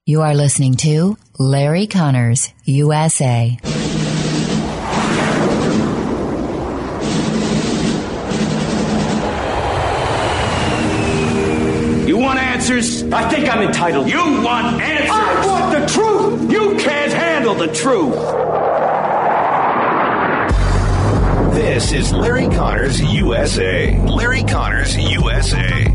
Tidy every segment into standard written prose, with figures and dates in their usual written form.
You are listening to Larry Connors, USA. You want answers? I think I'm entitled. You want answers? I want the truth! You can't handle the truth! This is Larry Connors, USA. Larry Connors, USA.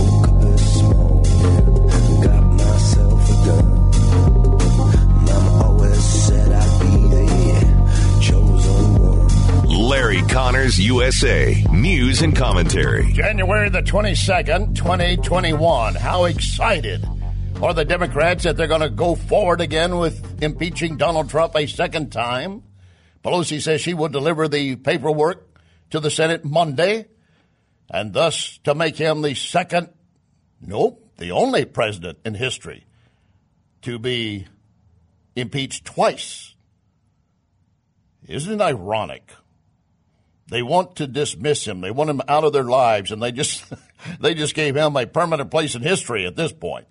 Larry Connors, USA. News and commentary. January the 22nd, 2021. How excited are the Democrats that they're going to go forward again with impeaching Donald Trump a second time? Pelosi says she will deliver the paperwork to the Senate Monday, and thus to make him the the only president in history to be impeached twice. Isn't it ironic? They want to dismiss him. They want him out of their lives, and they just gave him a permanent place in history at this point.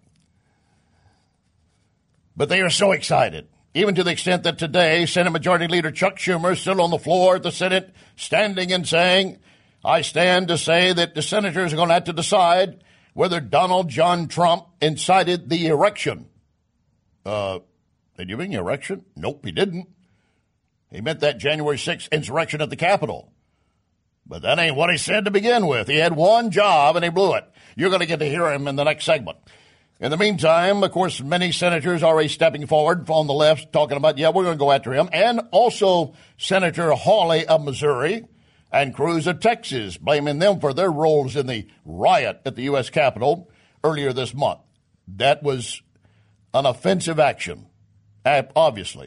But they are so excited, even to the extent that today, Senate Majority Leader Chuck Schumer is still on the floor of the Senate, standing and saying, I stand to say that the senators are going to have to decide whether Donald John Trump incited the insurrection. Did you mean insurrection? Nope, he didn't. He meant that January 6th insurrection at the Capitol. But that ain't what he said to begin with. He had one job, and he blew it. You're going to get to hear him in the next segment. In the meantime, of course, many senators are already stepping forward on the left, talking about, we're going to go after him. And also Senator Hawley of Missouri and Cruz of Texas, blaming them for their roles in the riot at the U.S. Capitol earlier this month. That was an offensive action, obviously.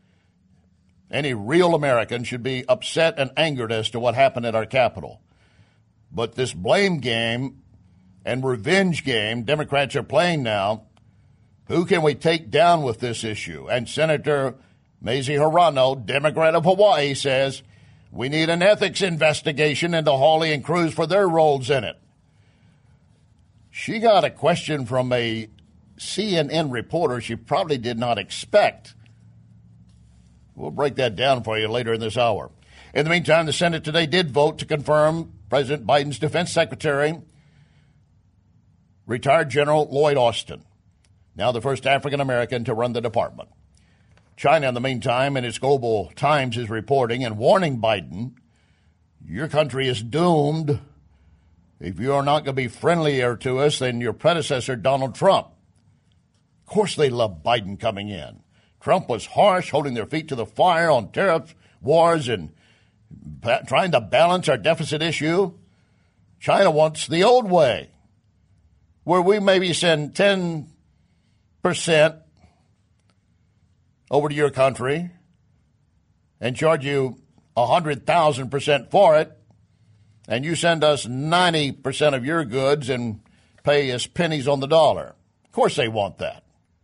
Any real American should be upset and angered as to what happened at our Capitol. But this blame game and revenge game Democrats are playing now, who can we take down with this issue? And Senator Mazie Hirono, Democrat of Hawaii, says we need an ethics investigation into Hawley and Cruz for their roles in it. She got a question from a CNN reporter she probably did not expect. We'll break that down for you later in this hour. In the meantime, the Senate today did vote to confirm President Biden's defense secretary, retired General Lloyd Austin, now the first African-American to run the department. China, in the meantime, in its Global Times, is reporting and warning Biden, your country is doomed if you are not going to be friendlier to us than your predecessor, Donald Trump. Of course they love Biden coming in. Trump was harsh, holding their feet to the fire on tariff wars and trying to balance our deficit issue. China wants the old way, where we maybe send 10% over to your country and charge you 100,000% for it, and you send us 90% of your goods and pay us pennies on the dollar. Of course they want that.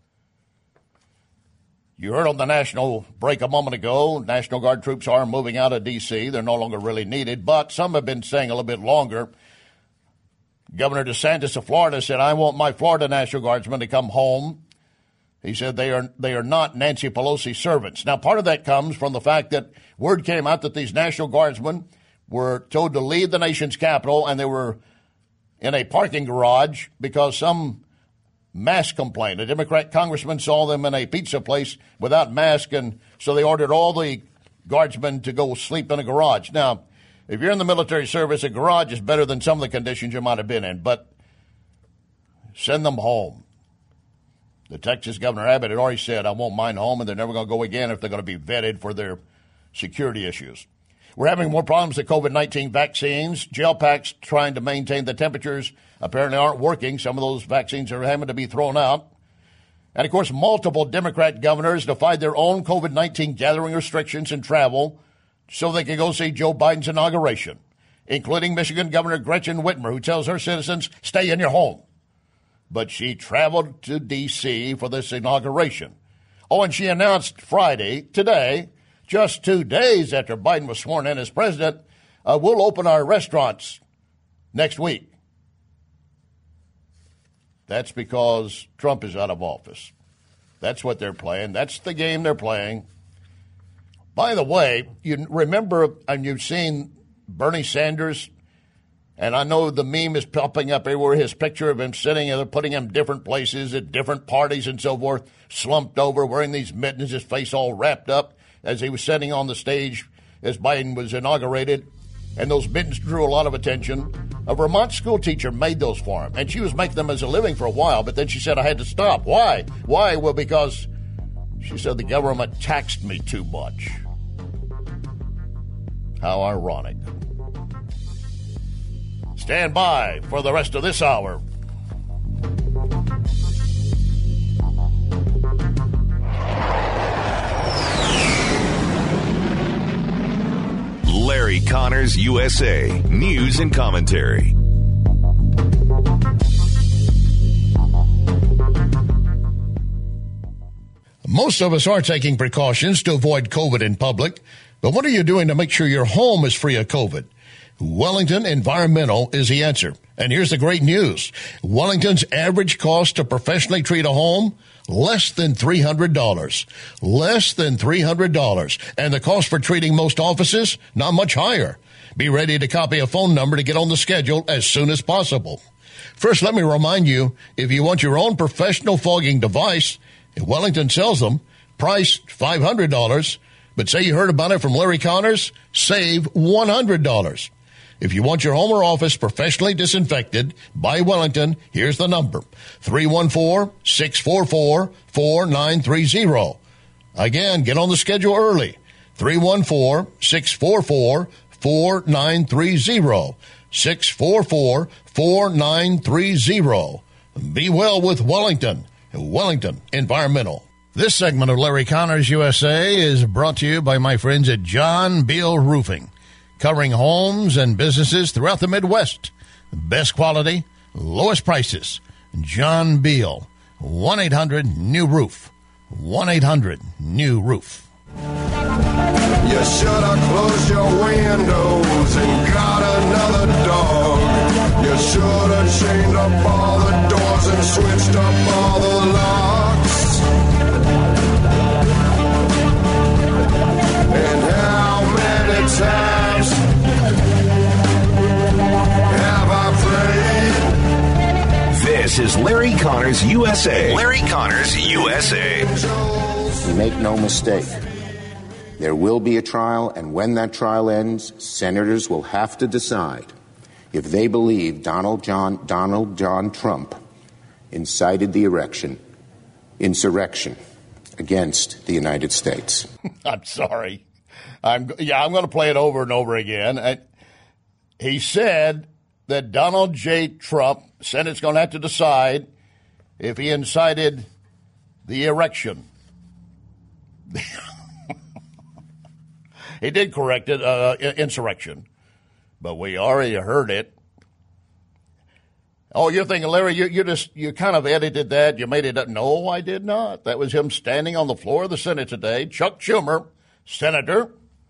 You heard on the national break a moment ago, National Guard troops are moving out of D.C. They're no longer really needed, but some have been saying a little bit longer. Governor DeSantis of Florida said, I want my Florida National Guardsmen to come home. He said they are not Nancy Pelosi servants. Now, part of that comes from the fact that word came out that these National Guardsmen were told to leave the nation's capital, and they were in a parking garage because some mask complaint. A Democrat congressman saw them in a pizza place without mask, and so they ordered all the guardsmen to go sleep in a garage. Now, if you're in the military service, a garage is better than some of the conditions you might have been in, but send them home. The Texas Governor Abbott had already said, I want mine home, and they're never going to go again if they're going to be vetted for their security issues. We're having more problems with COVID-19 vaccines. Gel packs trying to maintain the temperatures apparently aren't working. Some of those vaccines are having to be thrown out. And, of course, multiple Democrat governors defied their own COVID-19 gathering restrictions and travel so they could go see Joe Biden's inauguration, including Michigan Governor Gretchen Whitmer, who tells her citizens, stay in your home. But she traveled to D.C. for this inauguration. Oh, and she announced today, just 2 days after Biden was sworn in as president, we'll open our restaurants next week. That's because Trump is out of office. That's what they're playing. That's the game they're playing. By the way, you remember, and you've seen Bernie Sanders, and I know the meme is popping up everywhere, his picture of him sitting and they're putting him different places at different parties and so forth, slumped over, wearing these mittens, his face all wrapped up as he was sitting on the stage as Biden was inaugurated. And those mittens drew a lot of attention. A Vermont school teacher made those for him, and she was making them as a living for a while, but then she said, I had to stop. Why? Why? Well, because she said the government taxed me too much. How ironic. Stand by for the rest of this hour. Larry Connors, USA. News and commentary. Most of us are taking precautions to avoid COVID in public, but what are you doing to make sure your home is free of COVID? Wellington Environmental is the answer. And here's the great news. Wellington's average cost to professionally treat a home, less than $300. Less than $300. And the cost for treating most offices, not much higher. Be ready to copy a phone number to get on the schedule as soon as possible. First, let me remind you, if you want your own professional fogging device, Wellington sells them, price $500. But say you heard about it from Larry Connors, save $100. If you want your home or office professionally disinfected by Wellington, here's the number, 314-644-4930. Again, get on the schedule early, 314-644-4930, 644-4930. Be well with Wellington, Wellington Environmental. This segment of Larry Connors USA is brought to you by my friends at John Beal Roofing, covering homes and businesses throughout the Midwest. Best quality, lowest prices. John Beal, 1-800-NEW-ROOF, 1-800-NEW-ROOF. You should have closed your windows and got another dog. You should have chained up all the doors and switched up all the locks. And how many times have I prayed? This is Larry Connors, USA. Larry Connors, USA. Make no mistake. There will be a trial, and when that trial ends, senators will have to decide if they believe Donald John Trump incited the insurrection against the United States. I'm sorry. I'm going to play it over and over again. He said that Donald J. Trump, Senate's going to have to decide if he incited the erection. He did correct it, insurrection, but we already heard it. Oh, you're thinking, Larry, you kind of edited that. You made it up. No, I did not. That was him standing on the floor of the Senate today. Chuck Schumer, senator,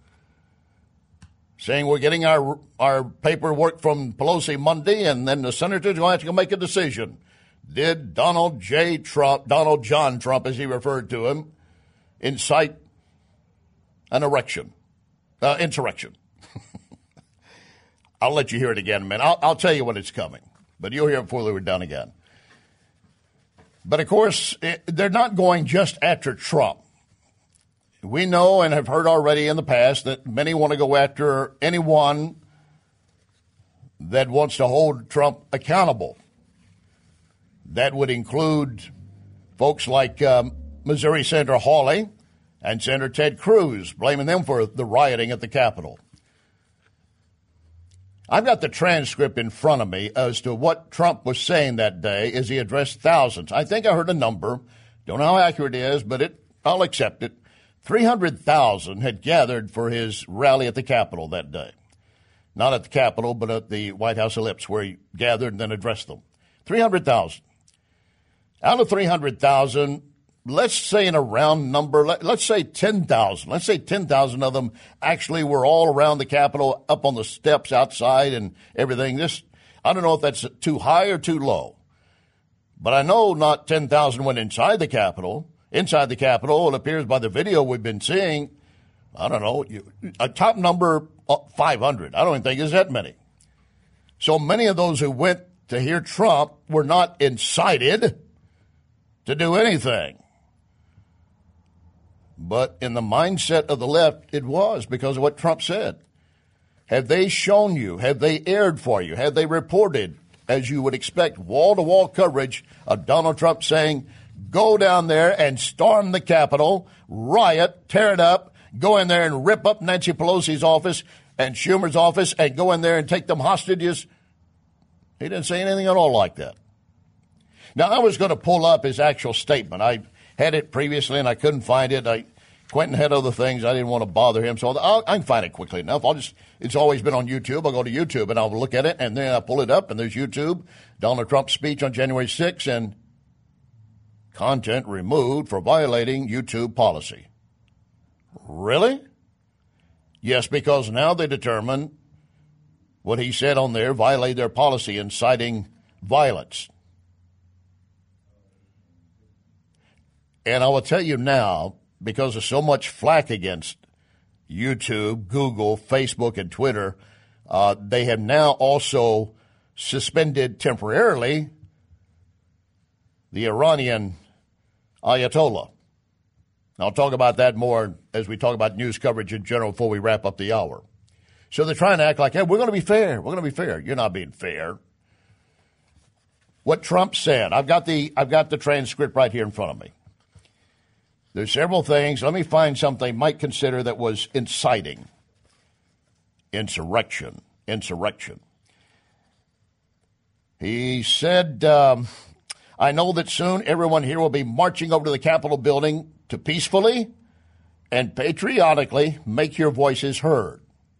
saying we're getting our paperwork from Pelosi Monday, and then the senators are going to have to make a decision. Did Donald John Trump, as he referred to him, incite an insurrection? I'll let you hear it again, man. I'll tell you when it's coming, but you'll hear it before we're done again. But, of course, they're not going just after Trump. We know and have heard already in the past that many want to go after anyone that wants to hold Trump accountable. That would include folks like Missouri Senator Hawley and Senator Ted Cruz, blaming them for the rioting at the Capitol. I've got the transcript in front of me as to what Trump was saying that day as he addressed thousands. I think I heard a number. Don't know how accurate it is, but I'll accept it. 300,000 had gathered for his rally at the Capitol that day. Not at the Capitol, but at the White House Ellipse, where he gathered and then addressed them. 300,000. Out of 300,000, let's say in a round number, let's say 10,000. Let's say 10,000 of them actually were all around the Capitol, up on the steps outside and everything. I don't know if that's too high or too low. But I know not 10,000 went inside the Capitol. inside the Capitol. It appears by the video we've been seeing, I don't know, a top number 500. I don't even think it's that many. So many of those who went to hear Trump were not incited to do anything. But in the mindset of the left, it was because of what Trump said. Have they shown you? Have they aired for you? Have they reported, as you would expect, wall-to-wall coverage of Donald Trump saying, go down there and storm the Capitol, riot, tear it up, go in there and rip up Nancy Pelosi's office and Schumer's office and go in there and take them hostages? He didn't say anything at all like that. Now, I was going to pull up his actual statement. I had it previously and I couldn't find it. Quentin had other things. I didn't want to bother him, so I can find it quickly enough. It's always been on YouTube. I'll go to YouTube and I'll look at it, and then I pull it up, and there's YouTube, Donald Trump's speech on January 6th, and content removed for violating YouTube policy. Really? Yes, because now they determine what he said on there violated their policy, inciting violence. And I will tell you now, because of so much flack against YouTube, Google, Facebook, and Twitter, they have now also suspended temporarily the Iranian Ayatollah. I'll talk about that more as we talk about news coverage in general before we wrap up the hour. So they're trying to act like, hey, we're going to be fair. We're going to be fair. You're not being fair. What Trump said, I've got the transcript right here in front of me. There's several things. Let me find something you might consider that was inciting. Insurrection. He said, I know that soon everyone here will be marching over to the Capitol building to peacefully and patriotically make your voices heard.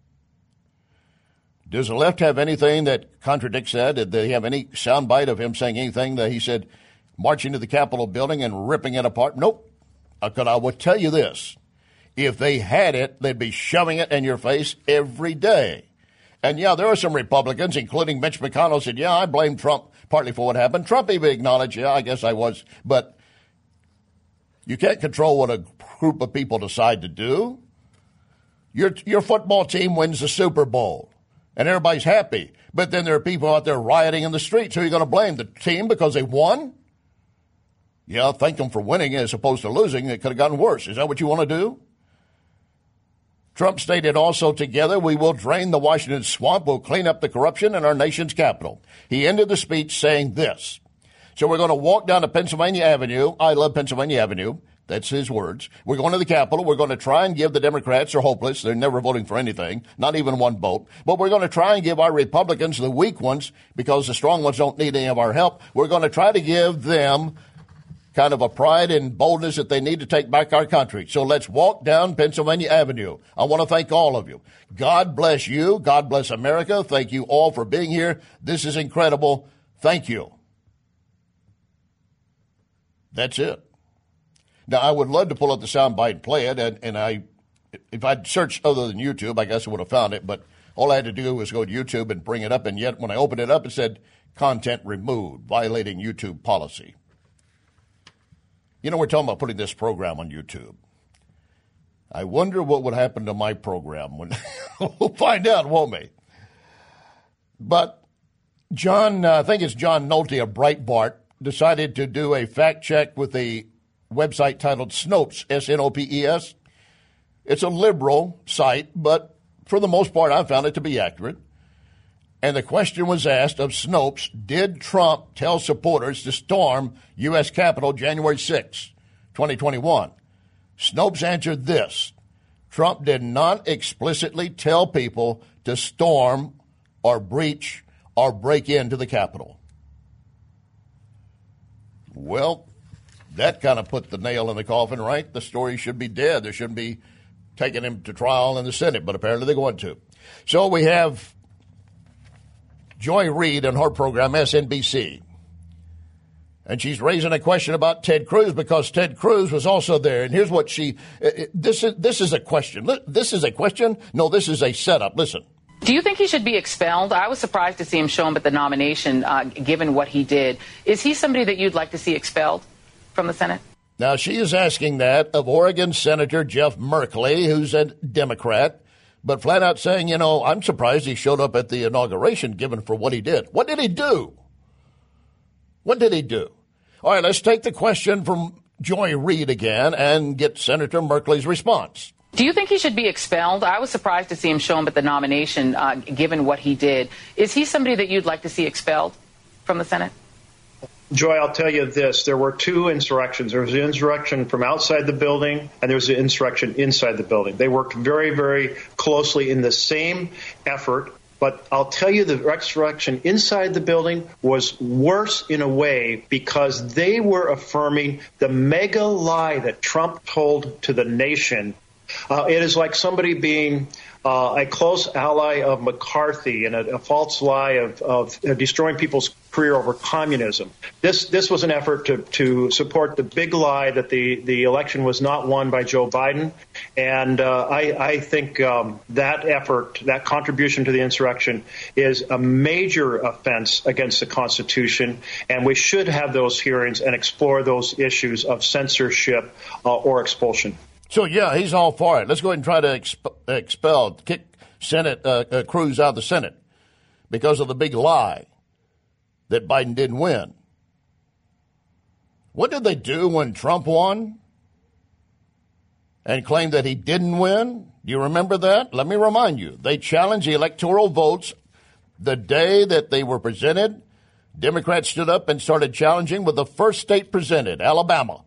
Does the left have anything that contradicts that? Did they have any soundbite of him saying anything that he said marching to the Capitol building and ripping it apart? Nope. Because I would tell you this, if they had it, they'd be shoving it in your face every day. And, yeah, there are some Republicans, including Mitch McConnell, said, yeah, I blame Trump partly for what happened. Trump even acknowledged, yeah, I guess I was. But you can't control what a group of people decide to do. Your football team wins the Super Bowl, and everybody's happy. But then there are people out there rioting in the streets. Who are you going to blame? The team because they won? Yeah, thank them for winning as opposed to losing. It could have gotten worse. Is that what you want to do? Trump stated also, together we will drain the Washington swamp. We'll clean up the corruption in our nation's capital. He ended the speech saying this. So we're going to walk down to Pennsylvania Avenue. I love Pennsylvania Avenue. That's his words. We're going to the Capitol. We're going to try and give the Democrats, they're hopeless. They're never voting for anything, not even one vote. But we're going to try and give our Republicans, the weak ones, because the strong ones don't need any of our help. We're going to try to give them kind of a pride and boldness that they need to take back our country. So let's walk down Pennsylvania Avenue. I want to thank all of you. God bless you. God bless America. Thank you all for being here. This is incredible. Thank you. That's it. Now, I would love to pull up the soundbite and play it, and if I'd searched other than YouTube, I guess I would have found it, but all I had to do was go to YouTube and bring it up, and yet when I opened it up, it said, content removed, violating YouTube policy. You know, we're talking about putting this program on YouTube. I wonder what would happen to my program when we'll find out, won't we? But John, I think it's John Nolte of Breitbart, decided to do a fact check with a website titled Snopes, S-N-O-P-E-S. It's a liberal site, but for the most part, I found it to be accurate. And the question was asked of Snopes, did Trump tell supporters to storm U.S. Capitol January 6, 2021? Snopes answered this. Trump did not explicitly tell people to storm or breach or break into the Capitol. Well, that kind of put the nail in the coffin, right? The story should be dead. They shouldn't be taking him to trial in the Senate, but apparently they're going to. So we have Joy Reid and her program, SNBC. And she's raising a question about Ted Cruz because Ted Cruz was also there. And here's what this is a question. This is a question? No, this is a setup. Listen. Do you think he should be expelled? I was surprised to see him show up at the nomination, given what he did. Is he somebody that you'd like to see expelled from the Senate? Now, she is asking that of Oregon Senator Jeff Merkley, who's a Democrat, but flat out saying, you know, I'm surprised he showed up at the inauguration given for what he did. What did he do? What did he do? All right, let's take the question from Joy Reid again and get Senator Merkley's response. Do you think he should be expelled? I was surprised to see him show up at the nomination, given what he did. Is he somebody that you'd like to see expelled from the Senate? Joy, I'll tell you this. There were two insurrections. There was the insurrection from outside the building, and there was the insurrection inside the building. They worked very, very closely in the same effort. But I'll tell you the insurrection inside the building was worse in a way because they were affirming the mega lie that Trump told to the nation. It is like somebody being a close ally of McCarthy and a false lie of destroying people's career over communism. This was an effort to support the big lie that the election was not won by Joe Biden. And I think that effort, that contribution to the insurrection is a major offense against the Constitution. And we should have those hearings and explore those issues of censorship or expulsion. So, yeah, he's all for it. Let's go ahead and try to kick Senate Cruz out of the Senate because of the big lie that Biden didn't win. What did they do when Trump won and claimed that he didn't win? Do you remember that? Let me remind you. They challenged the electoral votes the day that they were presented. Democrats stood up and started challenging with the first state presented, Alabama.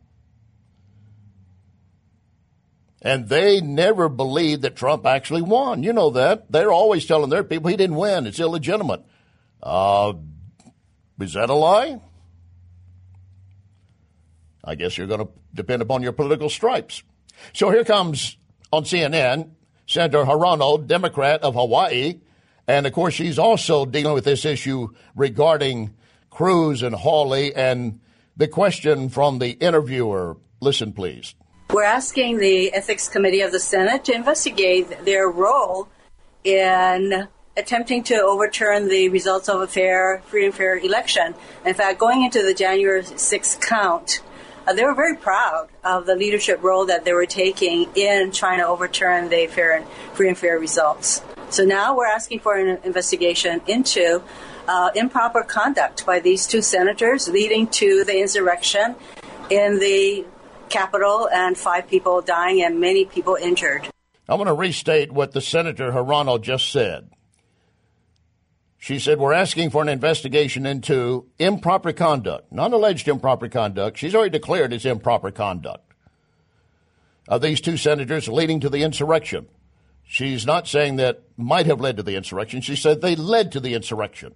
And they never believed that Trump actually won. You know that. They're always telling their people he didn't win. It's illegitimate. Is that a lie? I guess you're going to depend upon your political stripes. So here comes on CNN, Senator Hirono, Democrat of Hawaii. And, of course, she's also dealing with this issue regarding Cruz and Hawley. And the question from the interviewer, listen, please. We're asking the Ethics Committee of the Senate to investigate their role in attempting to overturn the results of a free and fair election. In fact, going into the January 6th count, they were very proud of the leadership role that they were taking in trying to overturn the free and fair results. So now we're asking for an investigation into improper conduct by these two senators leading to the insurrection in the Capitol and 5 people dying and many people injured. I want to restate what the Senator Hirono just said. She said, we're asking for an investigation into improper conduct, not alleged improper conduct. She's already declared it's improper conduct of these two senators leading to the insurrection. She's not saying that might have led to the insurrection. She said they led to the insurrection.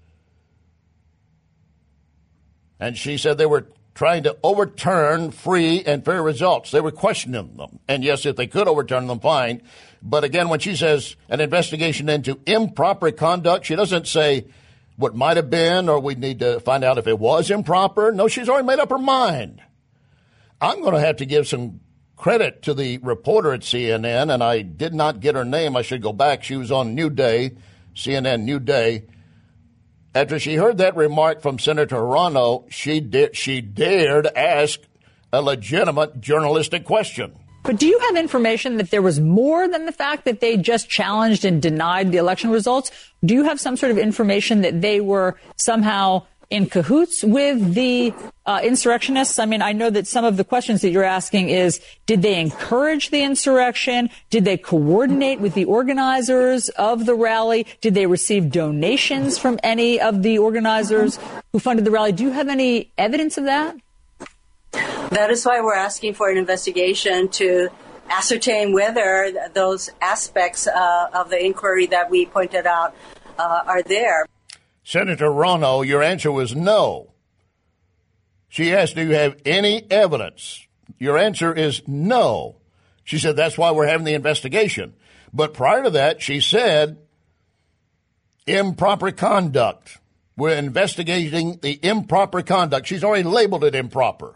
And she said they were trying to overturn free and fair results. They were questioning them. And yes, if they could overturn them, fine. But again, when she says an investigation into improper conduct, she doesn't say what might have been or we need to find out if it was improper. No, she's already made up her mind. I'm going to have to give some credit to the reporter at CNN, and I did not get her name. I should go back. She was on New Day, CNN New Day. After she heard that remark from Senator Hirono, she dared ask a legitimate journalistic question. But do you have information that there was more than the fact that they just challenged and denied the election results? Do you have some sort of information that they were somehow in cahoots with the insurrectionists? I mean, I know that some of the questions that you're asking is, did they encourage the insurrection? Did they coordinate with the organizers of the rally? Did they receive donations from any of the organizers who funded the rally? Do you have any evidence of that? That is why we're asking for an investigation to ascertain whether those aspects of the inquiry that we pointed out are there. Senator Hirono, your answer was no. She asked, do you have any evidence? Your answer is no. She said, that's why we're having the investigation. But prior to that, she said, improper conduct. We're investigating the improper conduct. She's already labeled it improper.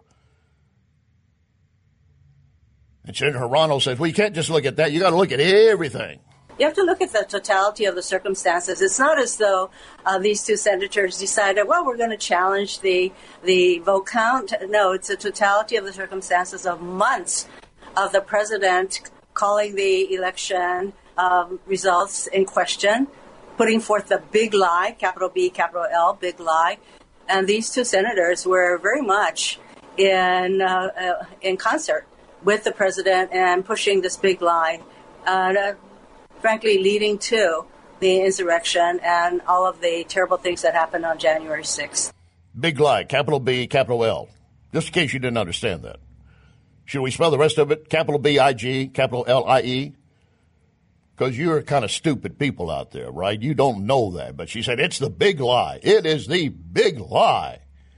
And Senator Hirono says, well, you can't just look at that. You got to look at everything. You have to look at the totality of the circumstances. It's not as though these two senators decided, well, we're going to challenge the vote count. No, it's the totality of the circumstances of months of the president calling the election results in question, putting forth the big lie, capital B, capital L, big lie. And these two senators were very much in concert with the president and pushing this big lie, frankly leading to the insurrection and all of the terrible things that happened on January 6th. Big lie, capital B, capital L. Just in case you didn't understand that. Should we spell the rest of it? Capital B-I-G, capital L-I-E? Because you're kind of stupid people out there, right? You don't know that. But she said, it's the big lie. It is the big lie.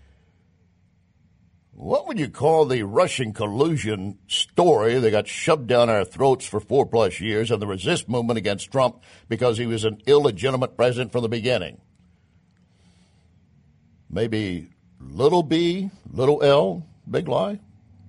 What would you call the Russian collusion story that got shoved down our throats for 4+ years and the resist movement against Trump because he was an illegitimate president from the beginning? Maybe little b, little l, big lie?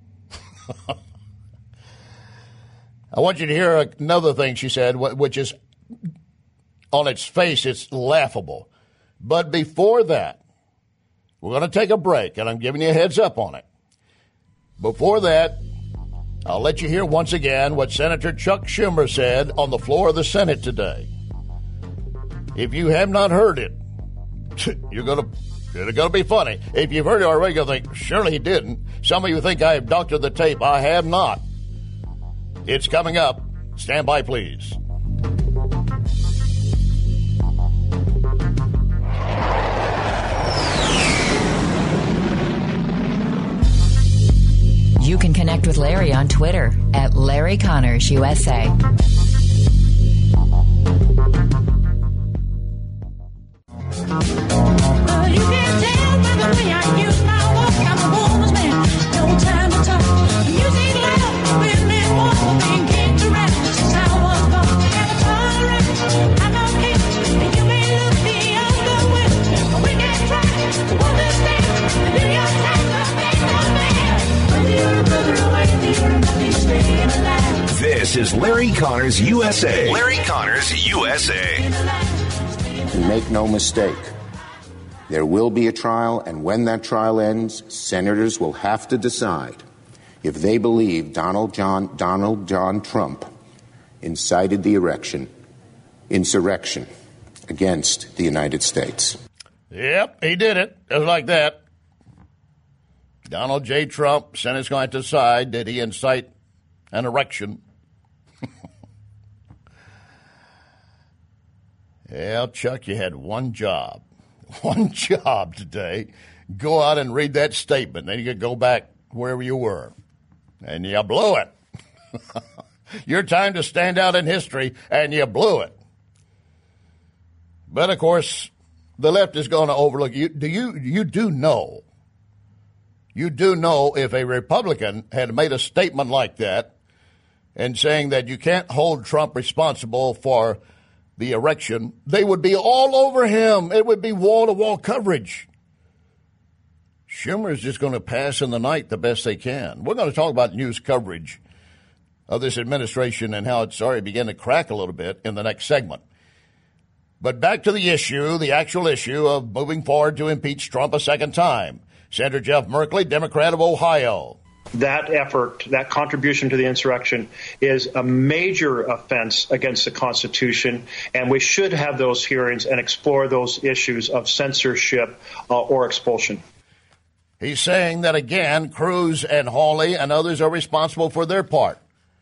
I want you to hear another thing she said, which is, on its face, it's laughable. But before that, we're going to take a break, and I'm giving you a heads up on it. Before that, I'll let you hear once again what Senator Chuck Schumer said on the floor of the Senate today. If you have not heard it, it's going to be funny. If you've heard it already, you'll think, surely he didn't. Some of you think I have doctored the tape. I have not. It's coming up. Stand by, please. You can connect with Larry on Twitter at Larry Connors USA. This is Larry Connors USA. Larry Connors USA. And make no mistake, there will be a trial, and when that trial ends, senators will have to decide if they believe Donald John Trump incited the insurrection against the United States. Yep, he did it. Just like that. Donald J. Trump, Senate's going to decide, did he incite an erection? Well, Chuck, you had one job today. Go out and read that statement. Then you could go back wherever you were. And you blew it. Your time to stand out in history, and you blew it. But, of course, the left is going to overlook you. You do know if a Republican had made a statement like that and saying that you can't hold Trump responsible for the erection, they would be all over him. It would be wall-to-wall coverage. Schumer is just going to pass in the night the best they can. We're going to talk about news coverage of this administration and how it's already beginning to crack a little bit in the next segment. But back to the issue, the actual issue of moving forward to impeach Trump a second time. Senator Jeff Merkley, Democrat of Ohio. That effort, that contribution to the insurrection is a major offense against the Constitution, and we should have those hearings and explore those issues of censorship or expulsion. He's saying that, again, Cruz and Hawley and others are responsible for their part.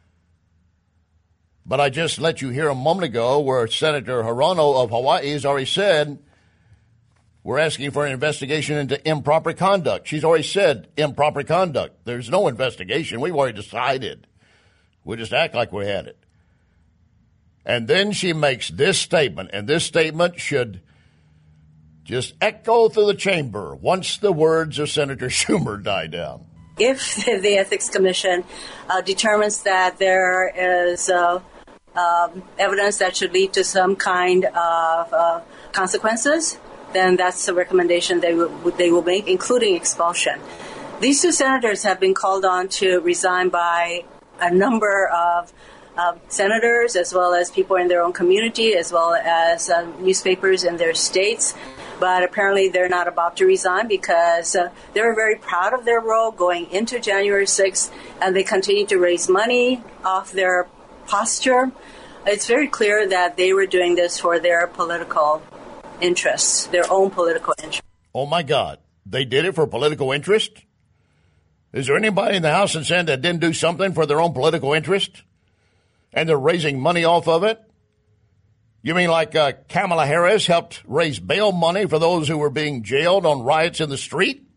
But I just let you hear a moment ago where Senator Hirono of Hawaii has already said we're asking for an investigation into improper conduct. She's already said improper conduct. There's no investigation. We've already decided. We just act like we had it. And then she makes this statement, and this statement should just echo through the chamber once the words of Senator Schumer die down. If the Ethics Commission determines that there is evidence that should lead to some kind of consequences, then that's the recommendation they will make, including expulsion. These two senators have been called on to resign by a number of senators, as well as people in their own community, as well as newspapers in their states. But apparently they're not about to resign because they were very proud of their role going into January 6th, and they continue to raise money off their posture. It's very clear that they were doing this for their political interests, their own political interests. Oh, my God. They did it for political interest? Is there anybody in the House and Senate that didn't do something for their own political interest? And they're raising money off of it? You mean like Kamala Harris helped raise bail money for those who were being jailed on riots in the street?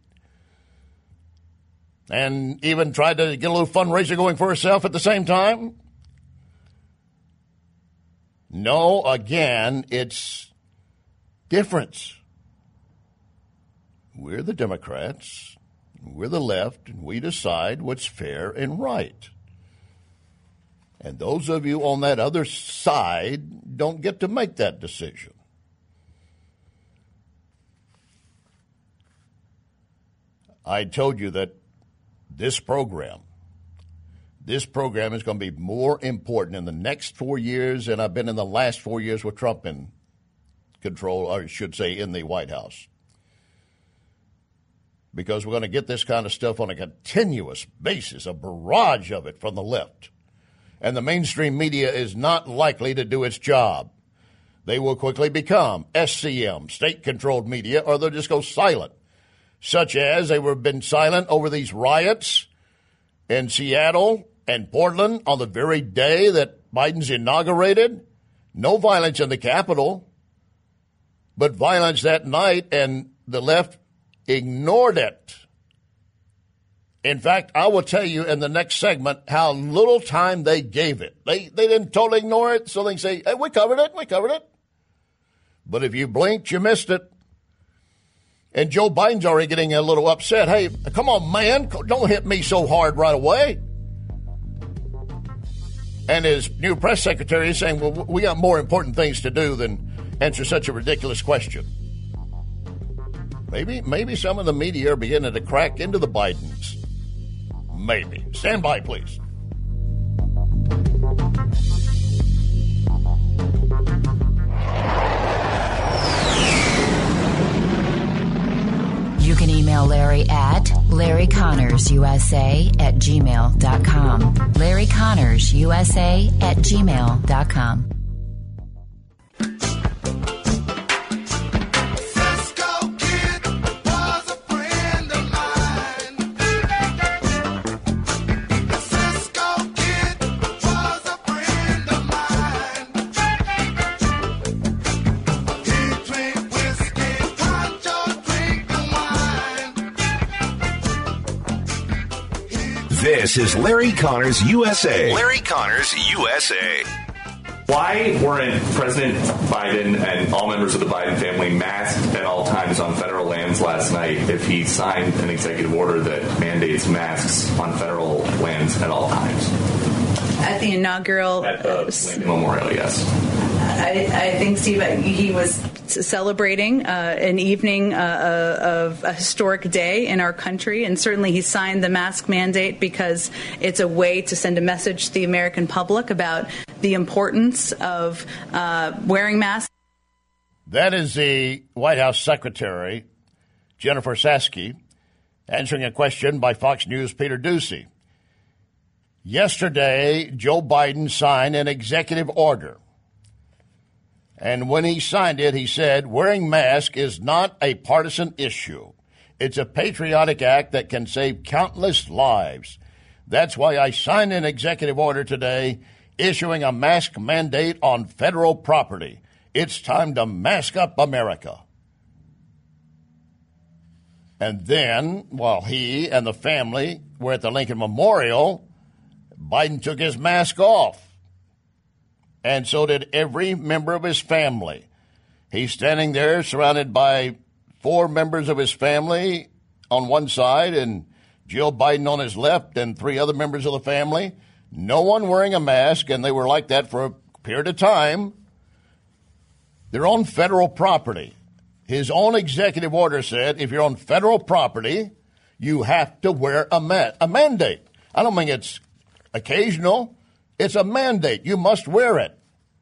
And even tried to get a little fundraiser going for herself at the same time? No, again, it's difference. We're the Democrats, we're the left, and we decide what's fair and right. And those of you on that other side don't get to make that decision. I told you that this program is going to be more important in the next 4 years than I've been in the last 4 years with Trump in control, or I should say in the White House. Because we're going to get this kind of stuff on a continuous basis, a barrage of it from the left. And the mainstream media is not likely to do its job. They will quickly become SCM, state-controlled media, or they'll just go silent, such as they have been silent over these riots in Seattle and Portland on the very day that Biden's inaugurated. No violence in the Capitol, but violence that night, and the left ignored it. In fact, I will tell you in the next segment how little time they gave it. They didn't totally ignore it, so they can say, hey, we covered it. But if you blinked, you missed it. And Joe Biden's already getting a little upset. Hey, come on, man, don't hit me so hard right away. And his new press secretary is saying, well, we got more important things to do than answer such a ridiculous question. Maybe some of the media are beginning to crack into the Bidens. Maybe. Stand by, please. You can email Larry at LarryConnorsUSA@gmail.com. LarryConnorsUSA@gmail.com. This is Larry Connors USA. Larry Connors USA. Why weren't President Biden and all members of the Biden family masked at all times on federal lands last night if he signed an executive order that mandates masks on federal lands at all times? At the inaugural... At the Lincoln Memorial, yes. I think, Steve, he was celebrating an evening of a historic day in our country, and certainly he signed the mask mandate because it's a way to send a message to the American public about the importance of wearing masks. That is the White House Secretary, Jennifer Psaki, answering a question by Fox News' Peter Doocy. Yesterday, Joe Biden signed an executive order. And when he signed it, he said, wearing masks is not a partisan issue. It's a patriotic act that can save countless lives. That's why I signed an executive order today issuing a mask mandate on federal property. It's time to mask up America. And then, while he and the family were at the Lincoln Memorial, Biden took his mask off. And so did every member of his family. He's standing there surrounded by 4 members of his family on one side and Jill Biden on his left and 3 other members of the family. No one wearing a mask, and they were like that for a period of time. They're on federal property. His own executive order said if you're on federal property, you have to wear a mandate. I don't mean it's occasional. It's a mandate. You must wear it.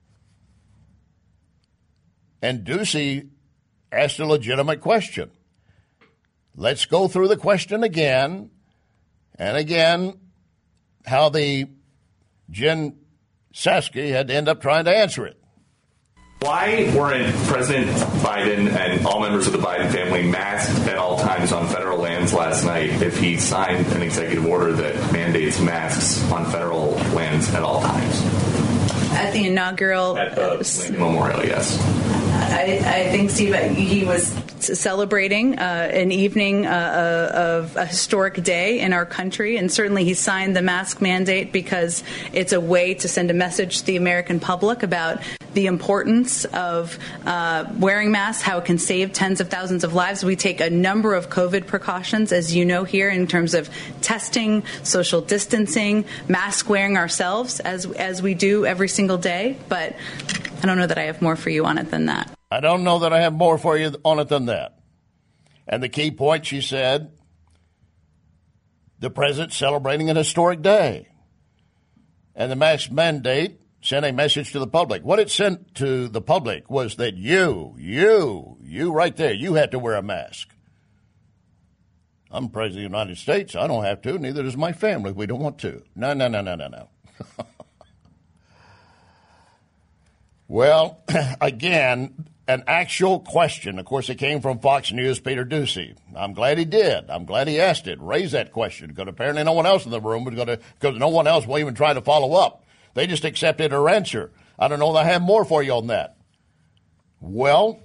And Ducey asked a legitimate question. Let's go through the question again and again, how the Jen Psaki had to end up trying to answer it. Why weren't President Biden and all members of the Biden family masked at all times on federal lands last night if he signed an executive order that mandates masks on federal lands at all times? At the inaugural... At the Lincoln Memorial, yes. I think, Steve, he was celebrating an evening of a historic day in our country, and certainly he signed the mask mandate because it's a way to send a message to the American public about the importance of wearing masks, how it can save tens of thousands of lives. We take a number of COVID precautions, as you know, here in terms of testing, social distancing, mask wearing ourselves, as we do every single day. But I don't know that I have more for you on it than that. I don't know that I have more for you on it than that. And the key point, she said, the president's celebrating an historic day. And the mask mandate sent a message to the public. What it sent to the public was that you right there, you had to wear a mask. I'm president of the United States. I don't have to. Neither does my family. We don't want to. No. Well, again, an actual question. Of course, it came from Fox News' Peter Ducey. I'm glad he did. I'm glad he asked it, raised that question, because apparently no one else in the room was going to, because no one else will even try to follow up. They just accepted her answer. I don't know that I have more for you on that. Well,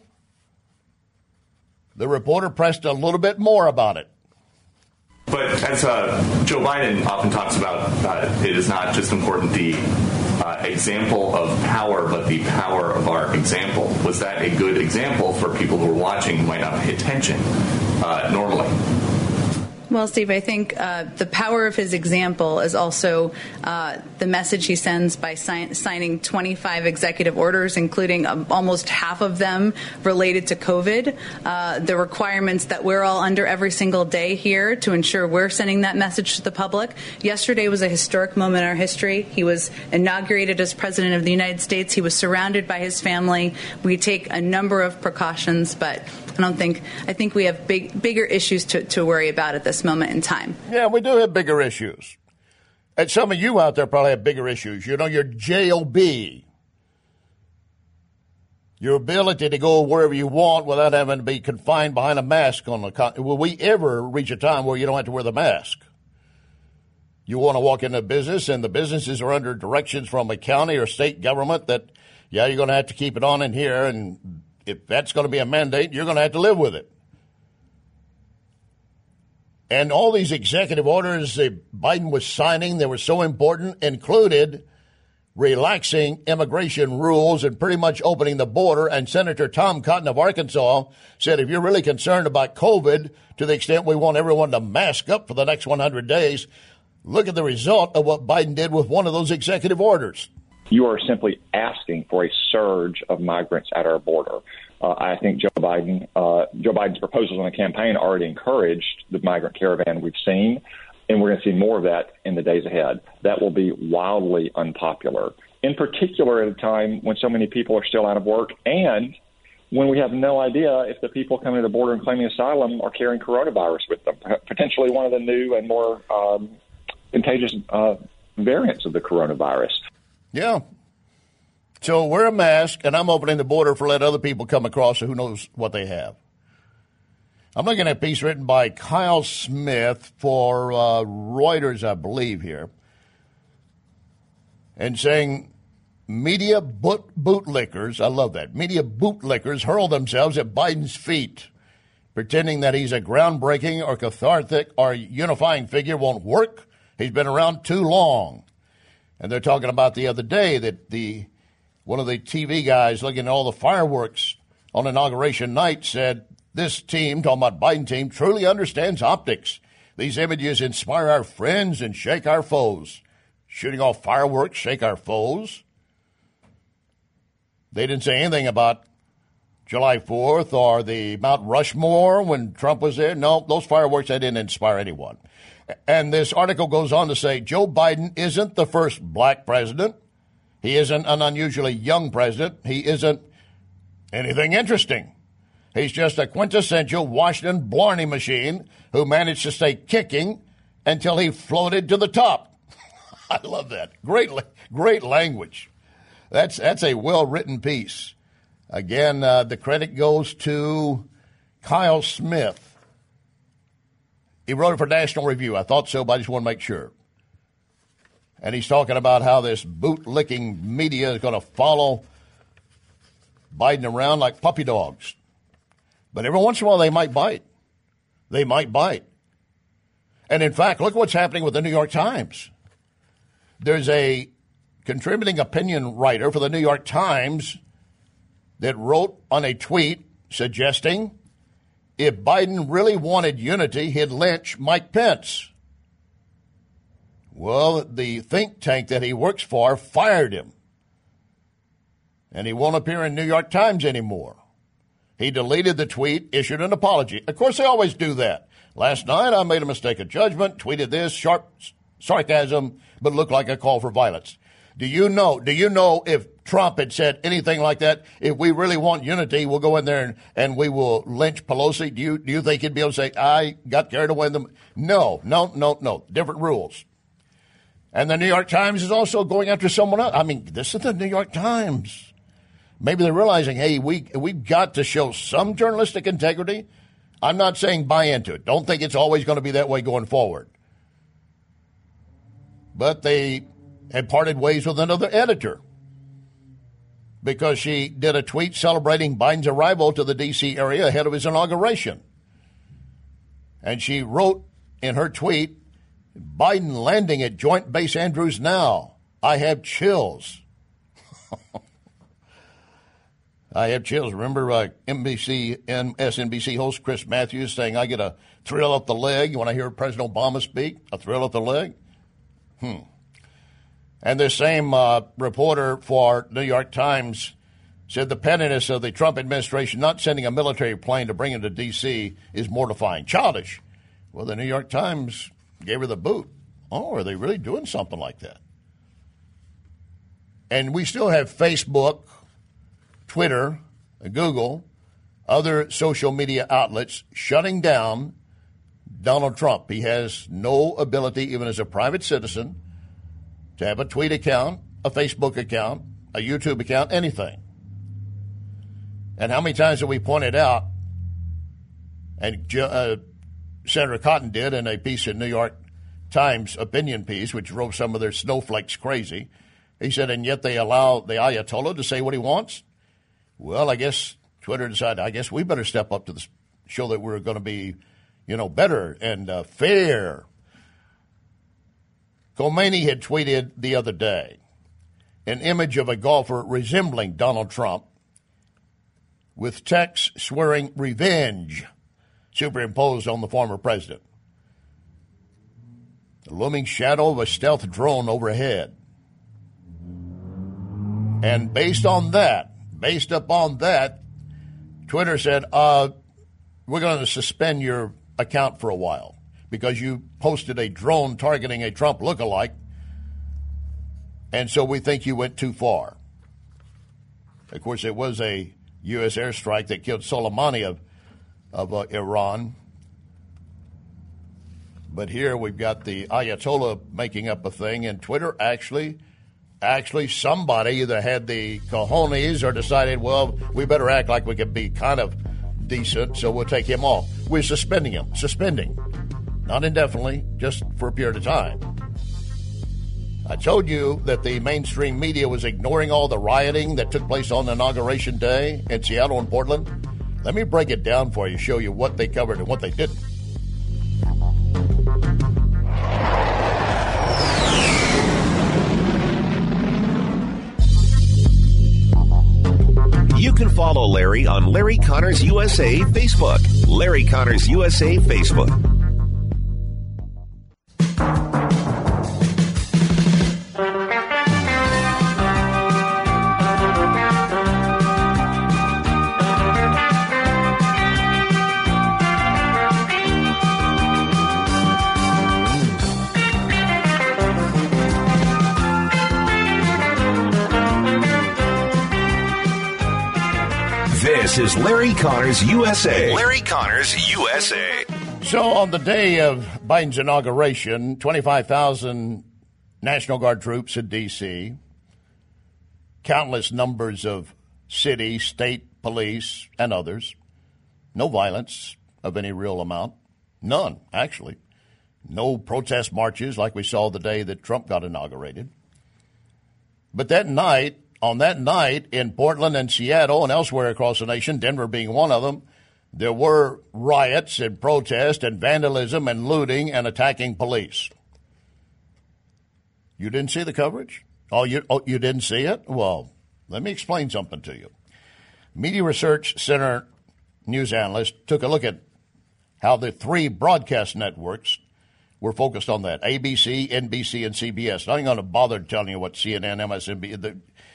the reporter pressed a little bit more about it. But as Joe Biden often talks about, it is not just important the example of power, but the power of our example. Was that a good example for people who were watching who might not pay attention normally? Well, Steve, I think the power of his example is also the message he sends by signing 25 executive orders, including almost half of them related to COVID. The requirements that we're all under every single day here to ensure we're sending that message to the public. Yesterday was a historic moment in our history. He was inaugurated as president of the United States. He was surrounded by his family. We take a number of precautions, but I think we have bigger issues to worry about at this moment in time. Yeah, we do have bigger issues. And some of you out there probably have bigger issues. You know, your JOB, your ability to go wherever you want without having to be confined behind a mask on the will we ever reach a time where you don't have to wear the mask? You want to walk into a business and the businesses are under directions from a county or state government that, yeah, you're going to have to keep it on in here, and if that's going to be a mandate, you're going to have to live with it. And all these executive orders that Biden was signing that were so important included relaxing immigration rules and pretty much opening the border. And Senator Tom Cotton of Arkansas said, if you're really concerned about COVID to the extent we want everyone to mask up for the next 100 days, look at the result of what Biden did with one of those executive orders. You are simply asking for a surge of migrants at our border. I think Joe Biden's proposals on the campaign already encouraged the migrant caravan we've seen, and we're going to see more of that in the days ahead. That will be wildly unpopular, in particular at a time when so many people are still out of work and when we have no idea if the people coming to the border and claiming asylum are carrying coronavirus with them, potentially one of the new and more contagious variants of the coronavirus. Yeah. So wear a mask, and I'm opening the border for let other people come across who knows what they have. I'm looking at a piece written by Kyle Smith for Reuters, I believe, here, and saying media bootlickers, I love that, media bootlickers hurl themselves at Biden's feet, pretending that he's a groundbreaking or cathartic or unifying figure won't work. He's been around too long. And they're talking about the other day that one of the TV guys looking at all the fireworks on Inauguration night said, this team, talking about Biden team, truly understands optics. These images inspire our friends and shake our foes. Shooting off fireworks, shake our foes. They didn't say anything about July 4th or the Mount Rushmore when Trump was there. No, those fireworks, they didn't inspire anyone. And this article goes on to say Joe Biden isn't the first black president. He isn't an unusually young president. He isn't anything interesting. He's just a quintessential Washington Blarney machine who managed to stay kicking until he floated to the top. I love that. Great language. That's a well-written piece. Again, the credit goes to Kyle Smith. He wrote it for National Review. I thought so, but I just want to make sure. And he's talking about how this boot-licking media is going to follow Biden around like puppy dogs. But every once in a while, they might bite. They might bite. And in fact, look what's happening with the New York Times. There's a contributing opinion writer for the New York Times that wrote on a tweet suggesting if Biden really wanted unity, he'd lynch Mike Pence. Well, the think tank that he works for fired him. And he won't appear in New York Times anymore. He deleted the tweet, issued an apology. Of course, they always do that. Last night, I made a mistake of judgment, tweeted this, sharp sarcasm, but looked like a call for violence. Do you know if Trump had said anything like that, if we really want unity, we'll go in there and we will lynch Pelosi? Do you think he'd be able to say, I got carried away with them? No. Different rules. And the New York Times is also going after someone else. I mean, this is the New York Times. Maybe they're realizing, hey, we've got to show some journalistic integrity. I'm not saying buy into it. Don't think it's always going to be that way going forward. But they had parted ways with another editor because she did a tweet celebrating Biden's arrival to the D.C. area ahead of his inauguration. And she wrote in her tweet, Biden landing at Joint Base Andrews now. I have chills. I have chills. Remember MSNBC host Chris Matthews saying, I get a thrill up the leg when I hear President Obama speak? A thrill up the leg? And this same reporter for New York Times said the pettiness of the Trump administration not sending a military plane to bring him to D.C. is mortifying. Childish. Well, the New York Times gave her the boot. Oh, are they really doing something like that? And we still have Facebook, Twitter, Google, other social media outlets shutting down Donald Trump. He has no ability, even as a private citizen, to have a tweet account, a Facebook account, a YouTube account, anything. And how many times have we pointed out, and Senator Cotton did in a piece in New York Times opinion piece, which drove some of their snowflakes crazy. He said, and yet they allow the Ayatollah to say what he wants? Well, I guess Twitter decided, I guess we better step up to the show that we're going to be, better and fair. Khomeini had tweeted the other day an image of a golfer resembling Donald Trump with text swearing revenge superimposed on the former president. The looming shadow of a stealth drone overhead. And based upon that, Twitter said, we're going to suspend your account for a while because you posted a drone targeting a Trump lookalike, and so we think you went too far. Of course, it was a U.S. airstrike that killed Soleimani of Iran. But here we've got the Ayatollah making up a thing, and Twitter actually somebody either had the cojones or decided, well, we better act like we can be kind of decent, so we'll take him off. We're suspending him. Not indefinitely, just for a period of time. I told you that the mainstream media was ignoring all the rioting that took place on Inauguration Day in Seattle and Portland. Let me break it down for you, show you what they covered and what they didn't. You can follow Larry on Larry Connors USA Facebook. Larry Connors USA Facebook. This is Larry Connors USA. Larry Connors USA. So on the day of Biden's inauguration, 25,000 National Guard troops in D.C., countless numbers of city, state police, and others. No violence of any real amount. None, actually. No protest marches like we saw the day that Trump got inaugurated. But that night, on that night in Portland and Seattle and elsewhere across the nation, Denver being one of them, there were riots and protest and vandalism and looting and attacking police. You didn't see the coverage? Oh, you didn't see it? Well, let me explain something to you. Media Research Center news analysts took a look at how the three broadcast networks were focused on that, ABC, NBC, and CBS. I'm not going to bother telling you what CNN, MSNBC,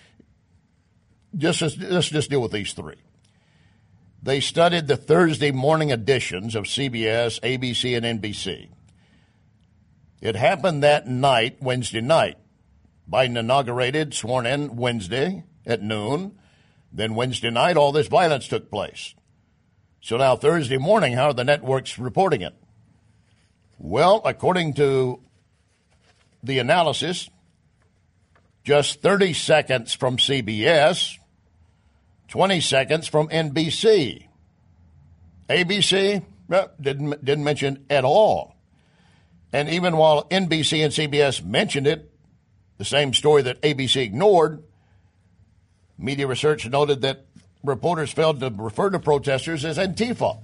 let's just deal with these three. They studied the Thursday morning editions of CBS, ABC, and NBC. It happened that night, Wednesday night. Biden inaugurated, sworn in Wednesday at noon. Then Wednesday night, all this violence took place. So now Thursday morning, how are the networks reporting it? Well, according to the analysis, just 30 seconds from CBS, 20 seconds from NBC. ABC, didn't mention at all. And even while NBC and CBS mentioned it, the same story that ABC ignored, Media Research noted that reporters failed to refer to protesters as Antifa.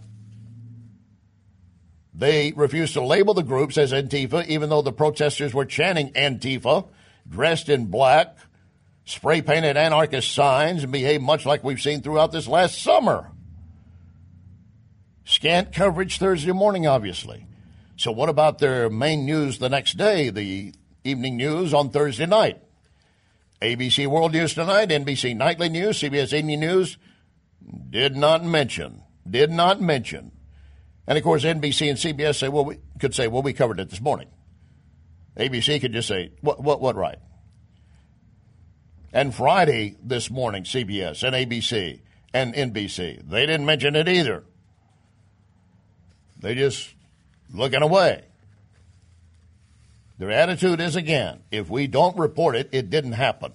They refused to label the groups as Antifa, even though the protesters were chanting Antifa, dressed in black, spray-painted anarchist signs, and behaved much like we've seen throughout this last summer. Scant coverage Thursday morning, obviously. So what about their main news the next day, the evening news on Thursday night? ABC World News Tonight, NBC Nightly News, CBS Evening News, did not mention. And, of course, NBC and CBS could say, we covered it this morning. ABC could just say, what right? And Friday this morning, CBS and ABC and NBC, they didn't mention it either. They just looking away. Their attitude is, again, if we don't report it, it didn't happen.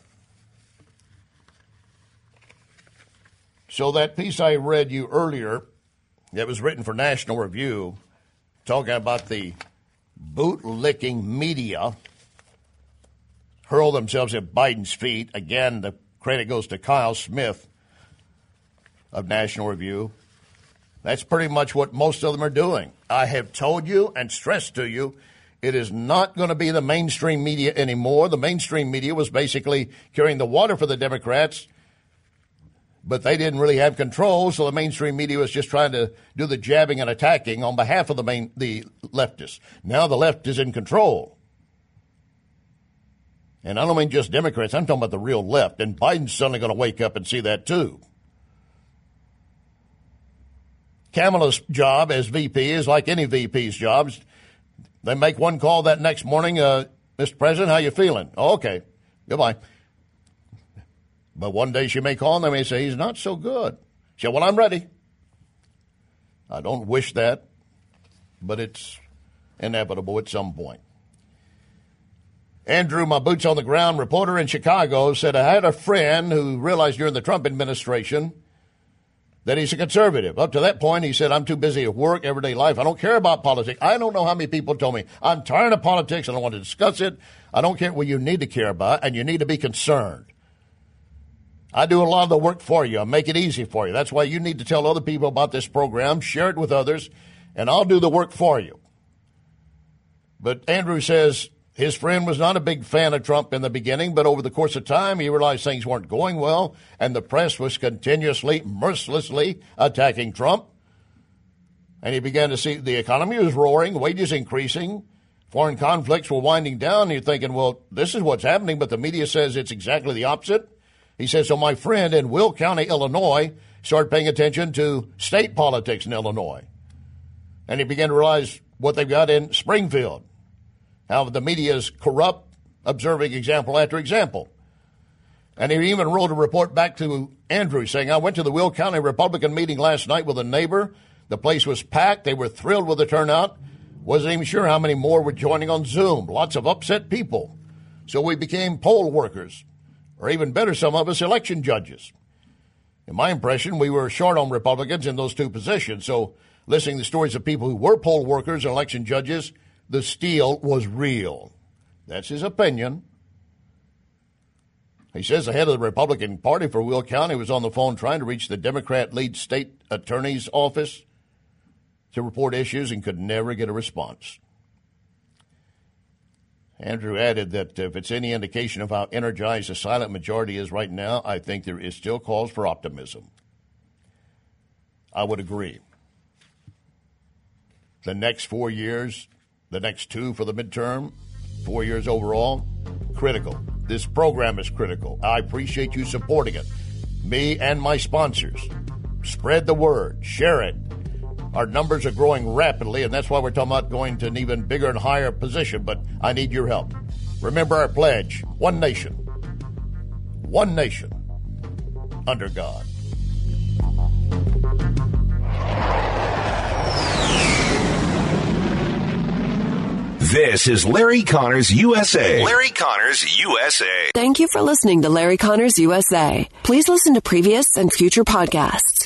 So that piece I read you earlier that was written for National Review, talking about the boot-licking media hurl themselves at Biden's feet. Again, the credit goes to Kyle Smith of National Review. That's pretty much what most of them are doing. I have told you and stressed to you, it is not going to be the mainstream media anymore. The mainstream media was basically carrying the water for the Democrats, but they didn't really have control, so the mainstream media was just trying to do the jabbing and attacking on behalf of the leftists. Now the left is in control. And I don't mean just Democrats. I'm talking about the real left, and Biden's suddenly going to wake up and see that too. Kamala's job as VP is like any VP's jobs. They make one call that next morning, Mr. President, how you feeling? Oh, okay, goodbye. But one day she may call and they may say, he's not so good. She said, well, I'm ready. I don't wish that, but it's inevitable at some point. Andrew, my boots on the ground reporter in Chicago, said, I had a friend who realized during the Trump administration that he's a conservative. Up to that point, he said, I'm too busy at work, everyday life. I don't care about politics. I don't know how many people told me, I'm tired of politics. I don't want to discuss it. I don't care what you need to care about, and you need to be concerned. I do a lot of the work for you. I make it easy for you. That's why you need to tell other people about this program, share it with others, and I'll do the work for you. But Andrew says his friend was not a big fan of Trump in the beginning, but over the course of time, he realized things weren't going well, and the press was continuously, mercilessly attacking Trump. And he began to see the economy was roaring, wages increasing, foreign conflicts were winding down. And you're thinking, well, this is what's happening, but the media says it's exactly the opposite. He says, so my friend in Will County, Illinois, started paying attention to state politics in Illinois. And he began to realize what they've got in Springfield, how the media is corrupt, observing example after example. And he even wrote a report back to Andrew saying, I went to the Will County Republican meeting last night with a neighbor. The place was packed. They were thrilled with the turnout. Wasn't even sure how many more were joining on Zoom. Lots of upset people. So we became poll workers, or even better, some of us election judges. In my impression, we were short on Republicans in those two positions. So listening to stories of people who were poll workers and election judges, the steal was real. That's his opinion. He says the head of the Republican Party for Will County was on the phone trying to reach the Democrat lead state attorney's office to report issues and could never get a response. Andrew added that if it's any indication of how energized the silent majority is right now, I think there is still cause for optimism. I would agree. The next 4 years, the next 2 for the midterm, 4 years overall, critical. This program is critical. I appreciate you supporting it. Me and my sponsors. Spread the word. Share it. Our numbers are growing rapidly, and that's why we're talking about going to an even bigger and higher position, but I need your help. Remember our pledge, one nation, under God. This is Larry Connors USA. Larry Connors USA. Thank you for listening to Larry Connors USA. Please listen to previous and future podcasts